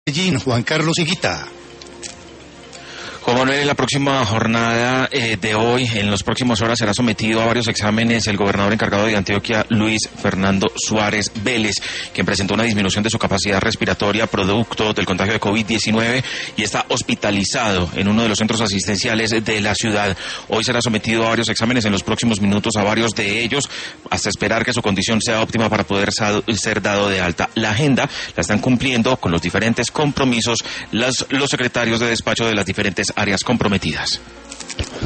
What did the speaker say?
Juan Carlos Higuita. Juan Manuel, en la próxima jornada de hoy, en las próximas horas, será sometido a varios exámenes el gobernador encargado de Antioquia, Luis Fernando Suárez Vélez, quien presentó una disminución de su capacidad respiratoria producto del contagio de COVID-19 y está hospitalizado en uno de los centros asistenciales de la ciudad. Hoy será sometido a varios exámenes en los próximos minutos, a varios de ellos, hasta esperar que su condición sea óptima para poder ser dado de alta. La agenda la están cumpliendo con los diferentes compromisos los secretarios de despacho de las diferentes áreas comprometidas.